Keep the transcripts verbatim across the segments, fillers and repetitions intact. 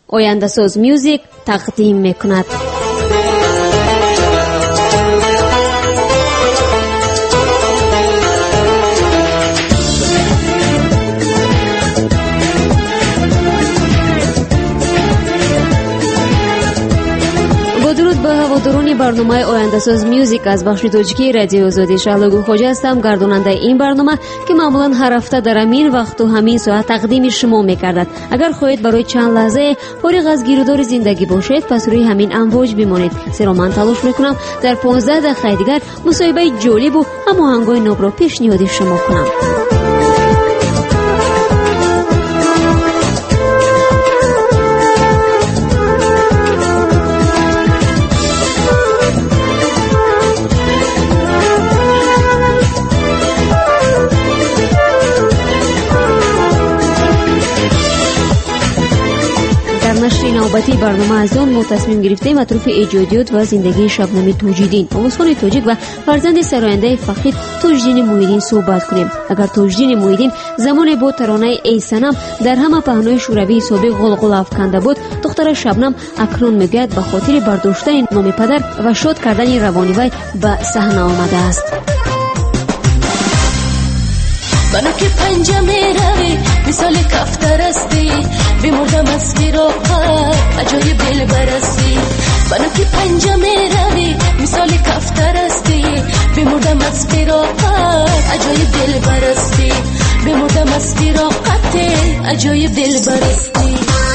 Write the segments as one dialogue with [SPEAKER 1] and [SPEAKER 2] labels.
[SPEAKER 1] آینده‌ساز میوزیک تقدیم میکند. درود به هواداران برنامه آینده‌ساز میوزیک از بخش توجیکی رادیو آزادی. شهلا خوجا هستم، گرداننده این برنامه که معمولا هر هفته در همین وقت و همین ساعت تقدیم شما می‌گردد. اگر خواهید برای چند لحظه فارغ از گیرودار زندگی باشید، پس روی همین امواج بمانید. زیرا من تلاش می‌کنم در پانزده دقیقه دیگر مصاحبه جالب و هماهنگ‌های ناب را پیشنهاد شما کنم. نوبتی برنامه از اون ما تصمیم گرفتیم اطراف ایجادیات و زندگی شبنم تاج‌الدین، آموزخوان تاجیک و فرزند سراینده فقید تاج‌الدین محیدین صحبت کنیم. اگر تاج‌الدین محیدین زمان با ترانه ای صنم در همه پهنای شوروی سابق غلغل افکنده بود، دختر شبنم اکنون میگوید به خاطر برداشتن نام پدر و شاد کردن روانی وی به صحنه آمده است.
[SPEAKER 2] منو که پنجه میروی مثال کفتر استی، بمردم از فراقت عجایب دل برستی. منو که پنجه میروی مثال کفتر استی، بمردم از فراقت عجایب دل برستی. بمردم از فراقت عجایب دل برستی.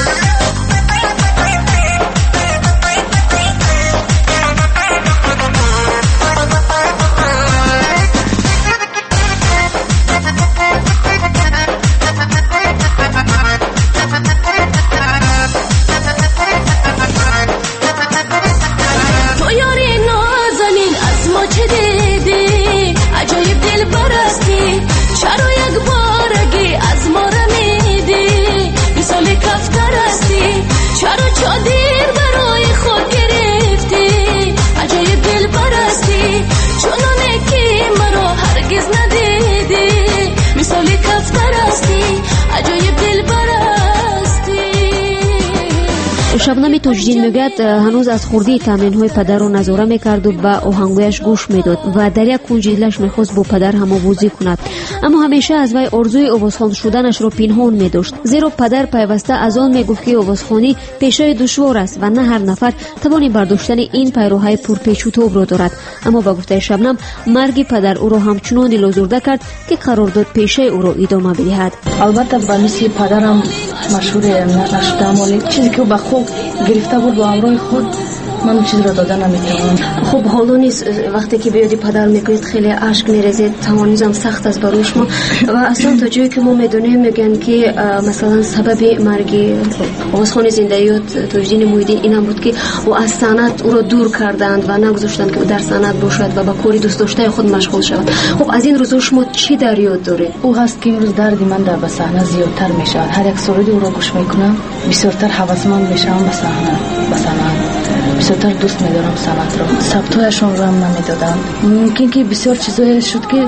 [SPEAKER 1] شبنم تاج‌الدین میگوید هنوز از خردی تمرین‌های پدر رو نظاره میکرد و به آهنگایش گوش میداد و در یک کنج دلش میخواست با پدر هم‌آوازی کند، اما همیشه از وی آرزوی آوازخوان شدنش را پنهان می‌داشت، زیرا پدر پیوسته از آن میگفت که آوازخوانی پیشه دشوار است و نه هر نفر توان برداشتن این پیروهای پرپیچ و تاب را دارد. اما با گفته شبنم مرگ پدر او را همچنان دل‌آزرده کرد که قرار داد پیشه او را ادامه بدهد.
[SPEAKER 3] البته با مثل پدرم مشهور نشدم، ولی چیزی که با خوب گرفته بود با همراه خود من چیز را دادن نمیتونم.
[SPEAKER 1] خب حالا نیست وقتی که بیادی پدر میگوید خیلی اشک میریزید، توانیزم سخت است برای شما و اصلا تا جایی که ما میدونیم میگن که مثلا سبب مرگ آوازخوان زنده‌یات تاج‌الدین محیدین این هم بود که او از صنعت او را دور کردند و نگذاشتند که او در صنعت باشد و با کاری دوست داشته خود مشغول شود. خب از این روزا شما چی در یاد دارید؟
[SPEAKER 3] او هست که امروز درد من در به صحنه زیادتر میشه، هر یک سرودی او را گوش میکنم بسیارتر هوسمند میشم به صحنه به صحنه بسیارتر دوست می‌دارم صنعت را. ثبتایشون رو هم نمیدادم. ممکن که بسیار چیزایی شد که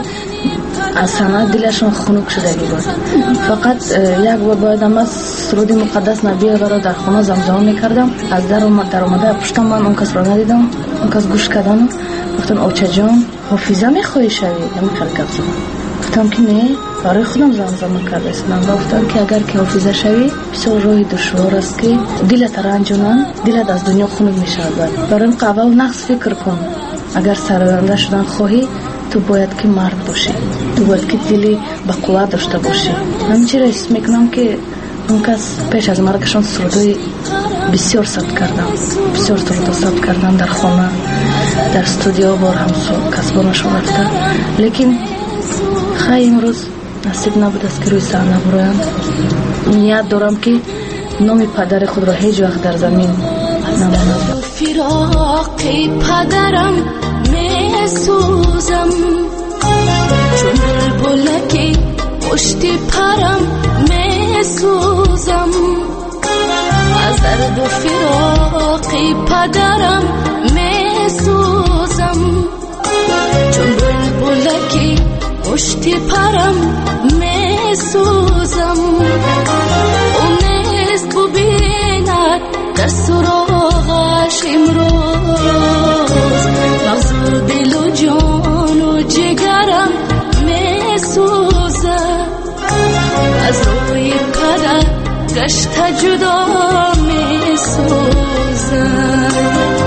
[SPEAKER 3] از صنعت دلشون خنک شده بود. فقط یک بار باید هم از سرود مقدس نبی را در خانه زمزمه میکردم. از در اومد در اومده پشتم من اون کس را ندیدم، اون کس گوش کردن گفتن آچه جان حافظه میخوایی شوی همین خیلی گفت زدم. گفتم که نه، برای خودم زمزمه کرده استم. گفتم که اگر که حافظه شوی بسیار روی دشوار است که دلت رنجونن، دلت از دنیا خنک میشود. برای قبل نقص فکر کن، اگر سرنده شدن خواهی تو باید که مرد باشی، تو باید که دلی با قوت داشته باشی. من چرا اسم میکنم که اون کس پیش از مرگشان سرودای بسیار ثبت کردم، بسیار سرود ثبت کردم در خانه، در استودیو بار هم کسبانشون رفته، لیکن خیلی امروز نصیب نبود است که روی صحنه برایم. نیت دارم که نام پدر خود را هیچ وقت در زمین نماند.
[SPEAKER 2] فراق پدرم میسوزم، چون بلبلکی پشت پرم میسوزم. از درد و فراق پدرم میسوزم، چون بلبلکی پشت پرم میسوزم. اون نیست ببیند در سراغش امروز مغز و دل و جان و جگرم می سوزد از روی قدر گشت جدا می سوزد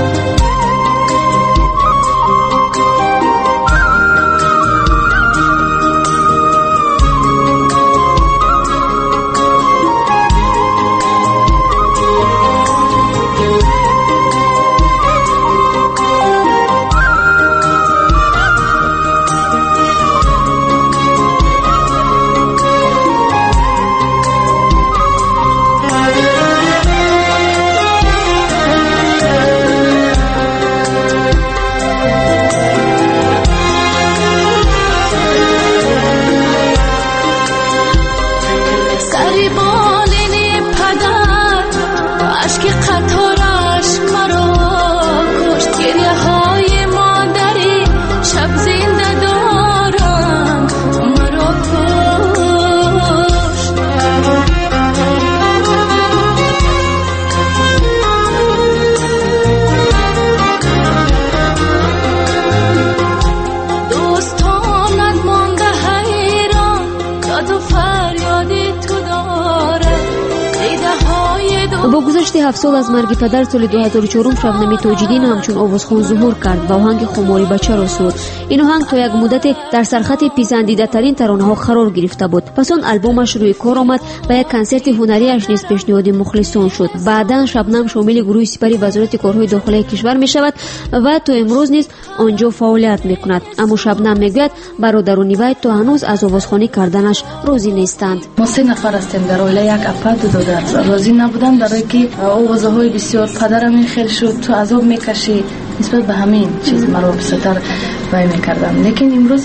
[SPEAKER 1] با گذشت هفت سال از مرگ پدر سال دو هزار و چهار شبنم تاج‌الدین همچون آوازخوان ظهور کرد و آهنگ خماری بچه را سرود. این آهنگ تا یک مدت در سرخط پسندیده ترین ترانه‌ها قرار گرفته بود. پس آن البومش روی کار آمد و یک کنسرت هنریش نیز پیشنهاد مخلصان شد. بعداً شبنم شامل گروه سپری وزارت کارهای داخلی کشور می شود و تا امروز نیز آنجا فعالیت می کند. اما شبنم میگوید برادران وی تا هنوز از آوازخوانی کردنش راضی نیستند.
[SPEAKER 3] ما سه نفر هستیم در عائله، یک اپا دو دادر. راضی نبودم در که آوازهای بسیار پدرم این خیلی شد تو عذاب میکشی نسبت به همین چیز مرا بسیار وای میکردم. لیکن امروز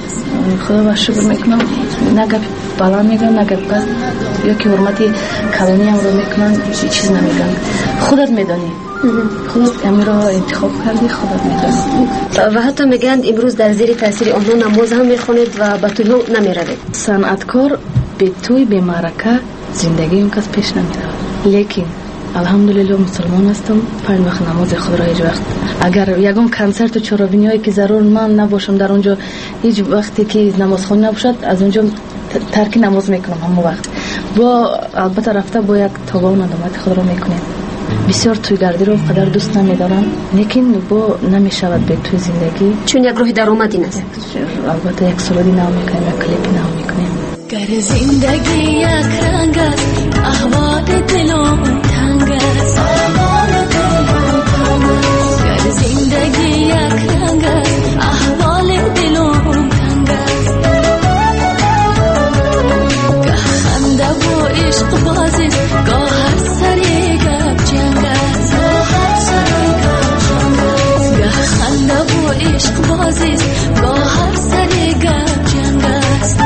[SPEAKER 3] خدا با شکر میکنم نگه بالا میگم نگه بگم یا که حرمتی کلانی هم رو میکنم چیز نمیگم. خودت میدانی خودت امی رو انتخاب کردی خودت میدانی.
[SPEAKER 1] و حتی میگن امروز در زیر تاثیر آنها نماز هم میخونید و به توی ها نمیروید.
[SPEAKER 3] صنعتکار به توی به معرکه زندگی اون کس پیش نمیره. لیکن الحمدلله مسلمان هستم، پنج وقت نماز خود را هیچ وقت اگر یگان کنسرت و چرابینیایی که ضرور من نباشم در اونجا هیچ وقتی که نماز خون نباشد از اونجا ترک نماز میکنم همون وقت. با البته رفته با یک تابع و ندامت خود را میکنیم. بسیار توی گردی رو قدر دوست نمیدارم لیکن با نمیشود به توی زندگی
[SPEAKER 1] چون یک راه درآمدی است.
[SPEAKER 3] البته یک سالودی نام میکنیم یک کلیپی نام میکنیم.
[SPEAKER 2] گر زندگی یک رنگ است احوال دلم تنگ است گر زندگی یک رنگ است احوال دلم تنگ است گه خنده و عشق بازی گاه هر سری گپ جنگ است گه خنده و عشق بازی گاه هر سری گپ جنگ است.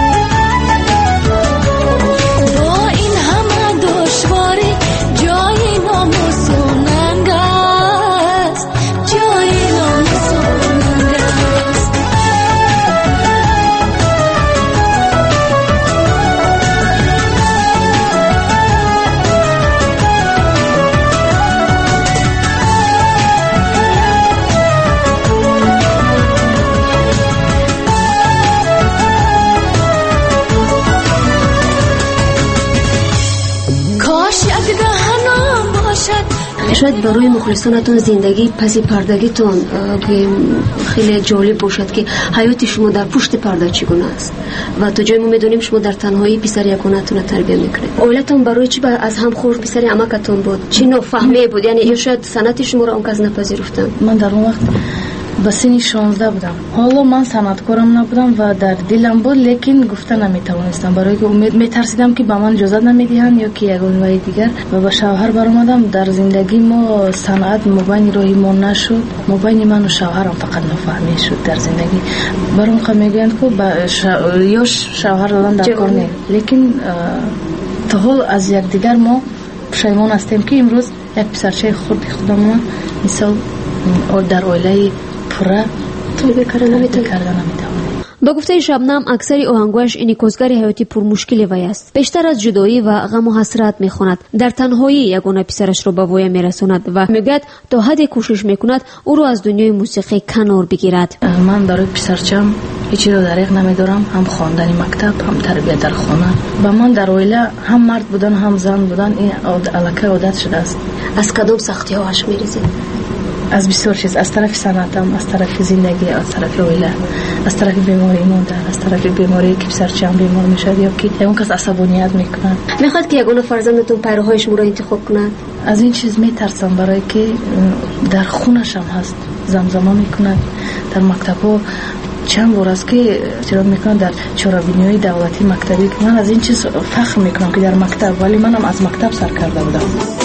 [SPEAKER 1] شاید برای مخلصانتون زندگی پس پردگیتون خیلی جالب باشد که حیات شما در پشت پرده چگونه است و تا جایی ما میدونیم شما در تنهایی پسر یگانه‌تون رو تربیت میکنید. عائلتون برای چی از هم خورد پسر عمکتون بود؟ چی نفهمی بود؟ یعنی یا شاید سنت شما رو اون کس نپذیرفتن؟
[SPEAKER 3] من در اون وقت به سن شانزده بودم. حالا من صنعتکارم نبودم و در دلم بود لیکن گفته نمیتوانستم برای که امید میترسیدم که به من اجازه نمیدهند یا که یگان وای دیگر و به شوهر برآمدم. در زندگی ما صنعت مبین راهی ما نشد، مبین من و شوهرم فقط نفهمی شد در زندگی. برام که میگن که شو... یا شوهر دادن در کار نه لیکن تا حال از یک دیگر ما پشیمان هستیم که امروز یک پسرچه خود خودمون مثال در عائله پره
[SPEAKER 1] توی کردن نمیتونه. با گفته شبنم اکثر آهنگاش انعکاسگر حیاتی پرمشکل وی است. بیشتر از جدایی و غم و حسرت میخواند. در تنهایی یگانه پسرش را به وی میرساند و میگوید تا حدی کوشش میکند او را از دنیای موسیقی کنار بگیرد.
[SPEAKER 3] من برای پسرچم هیچی رو دریغ نمیدارم، هم خواندن مکتب هم تربیت در خانه. با من در اویله هم مرد بودن هم زن بودن، این علاقه عادت شده است.
[SPEAKER 1] از کدام سختی هاش میریزید؟
[SPEAKER 3] از بسیار چیز، از طرف سنتم، از طرف زندگی، از طرف اویله، از طرف بیماری ماندن، از طرف بیماری که پسرچم بیمار میشد یا که اون کس عصبانیت میکنه.
[SPEAKER 1] میخواد که یگانه فرزندتون پیروهایش مو را انتخاب کند؟
[SPEAKER 3] از این چیز میترسم، برای که در خونش هم هست زمزمه میکنه. در مکتب‌ها چند بار است که چرا میکنه در چهاربینی‌های دولتی مکتبی که من از این چیز فخر میکنم که در مکتب، ولی منم از مکتب سر کرده بودم.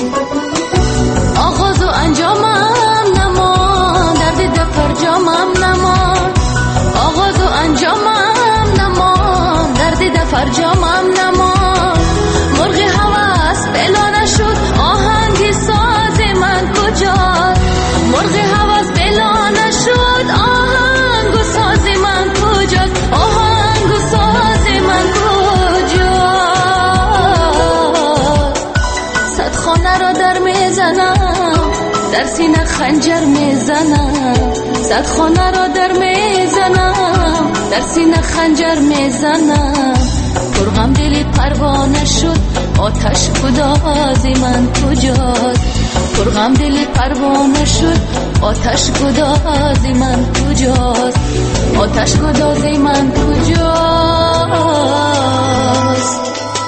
[SPEAKER 2] آغاز و انجامم نمان، درد دفتر جامم نمان. آغاز و انجامم نمان، درد دفتر جامم نمان. مرغ هوس بلا نشد، آهنگ ساز من کجاست؟ مرغ هوس بلا نشد، آهنگ و ساز من کجاست؟ آهنگ و ساز من کجاست؟ صد خانه را در میزنم، در سینه خنجر میزنم. صد خانه را در میزنم، در سینه خنجر میزنم. پرغم دلی پروانه شد، آتش گداز من کجاست؟ پرغم دلی پروانه شد، آتش گداز من کجاست؟ آتش گداز من کجاست؟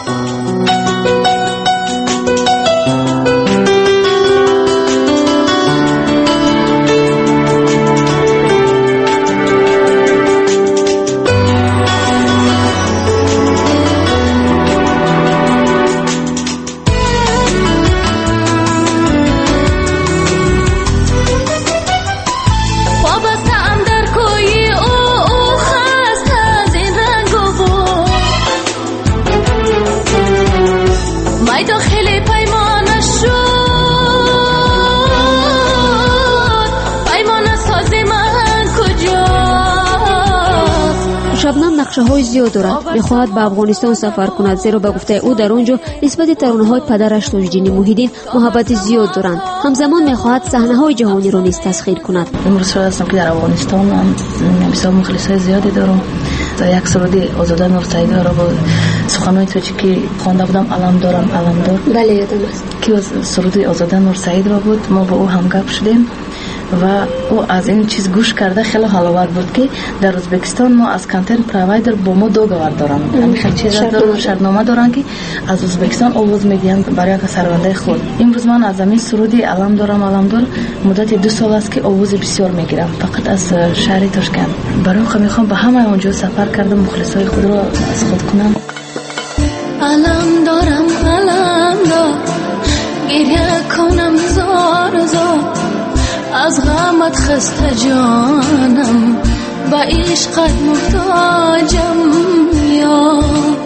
[SPEAKER 1] شبنم نقشه های زیاد دارد. میخواهد به افغانستان سفر کند، زیرا به گفته او در آنجا نسبت ترانه های پدرش تاج‌دین موحدین محبت زیاد دارند. همزمان میخواهد صحنه های جهانی را نیز تسخیر کند.
[SPEAKER 3] امروز شده هستم که در افغانستان من بسیار مخلصای زیادی دارم. در یک سرودی آزاده نورسعیدی را با سخنهای توجیکی خوانده بودم، علم دارم علم دار.
[SPEAKER 1] بله یادم است
[SPEAKER 3] که سرودی آزاده نورسعید را بود. ما با او همگپ شدیم و او از این چیز گوش کرده خیلی حال‌آور بود که در ازبکستان ما از کانتنت پروایدر با ما دوگوار دارن، همین خیلی چیزا دارن، شرطنامه دارن که از ازبکستان آواز میدین برای سرونده خود. امروز من از همین سرودی علم دارم علم دار مدت دو سال است که آواز بسیار میگیرم، فقط از شهر تاشکند. برای خودم میخوام به همه اونجا سفر کردم، مخلصای خود را از خود کنم.
[SPEAKER 2] علم دارم علم دار، گریه کنم زار زار. از غمت خسته جانم، با عشقت محتاجم یا.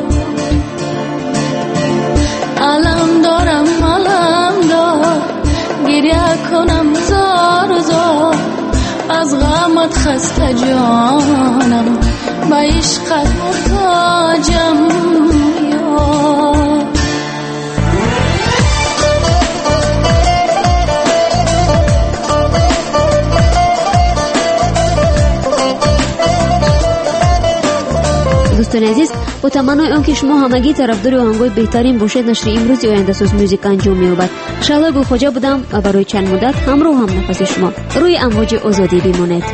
[SPEAKER 2] علم دارم علم دار، گریه کنم زار زار. از غمت خسته جانم، با عشقت محتاجم یا.
[SPEAKER 1] دوستان عزیز، با تمنای آنکه شما همگی طرفدار آهنگای بهترین باشید، نشر امروز آینده ساز موزیک انجام می‌یابد. شعله گلخواجه بودم و برای چند مدت همراه هم نفس شما روی امواج آزادی بمانید.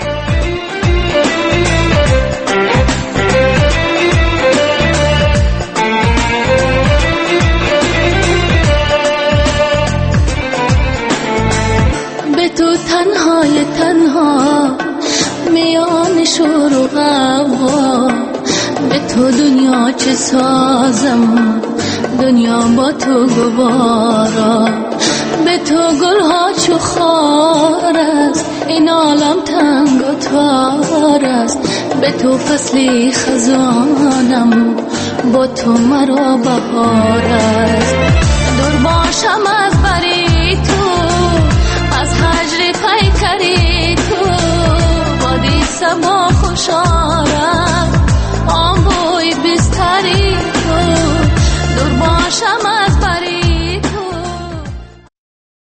[SPEAKER 2] به تو تنهای تنها میان شور و غوا، به تو دنیا چه سازم، دنیا با تو گوارا. به تو گلها چو خار است، این عالم تنگ و تار است. به تو فصلی خزانم، با تو مرا بهار است. دور باشم از بری